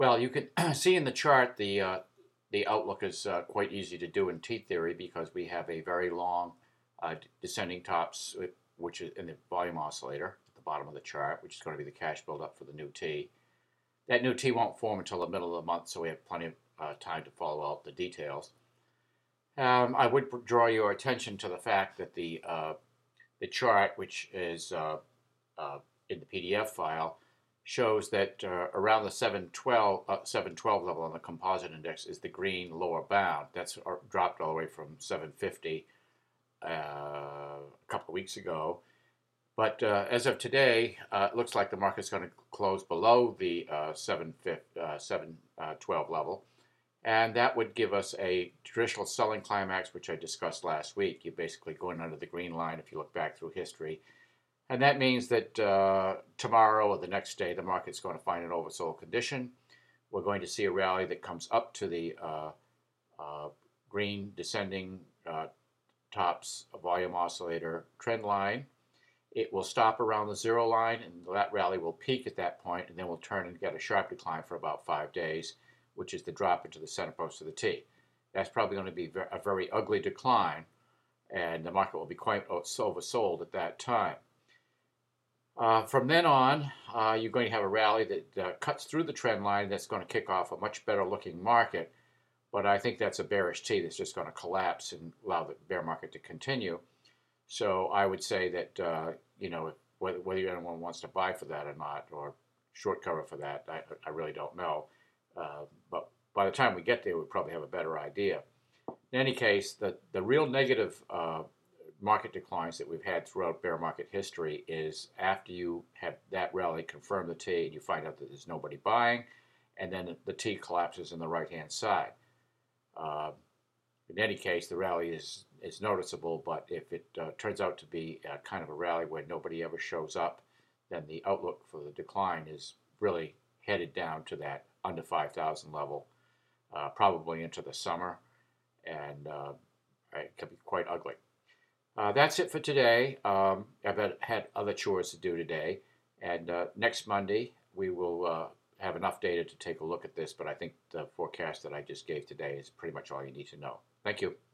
Well, you can see in the chart the outlook is quite easy to do in T theory because we have a very long descending tops, which is in the volume oscillator at the bottom of the chart, which is going to be the cash buildup for the new T. That new T won't form until the middle of the month, so we have plenty of time to follow out the details. I would draw your attention to the fact that the chart, which is in the PDF file, shows that around the 712 level on the composite index is the green lower bound. That's dropped all the way from 750 a couple of weeks ago. But as of today, it looks like the market's going to close below the 712 level. And that would give us a traditional selling climax, which I discussed last week. You're basically going under the green line if you look back through history. And that means that tomorrow or the next day, the market's going to find an oversold condition. We're going to see a rally that comes up to the green descending tops volume oscillator trend line. It will stop around the zero line, and that rally will peak at that point, and then we'll turn and get a sharp decline for about 5 days, which is the drop into the center post of the T. That's probably going to be a very ugly decline, and the market will be quite oversold at that time. From then on, you're going to have a rally that cuts through the trend line that's going to kick off a much better looking market, but I think that's a bearish T that's just going to collapse and allow the bear market to continue. So I would say that, whether anyone wants to buy for that or not, or short cover for that, I really don't know. But by the time we get there, we'll probably have a better idea. In any case, the real negative market declines that we've had throughout bear market history is after you have that rally confirm the T and you find out that there's nobody buying, and then the T collapses on the right-hand side. In any case, the rally is noticeable, but if it turns out to be kind of a rally where nobody ever shows up, then the outlook for the decline is really headed down to that under 5,000 level, probably into the summer, and it could be quite ugly. That's it for today. I've had other chores to do today, and next Monday we will have enough data to take a look at this, but I think the forecast that I just gave today is pretty much all you need to know. Thank you.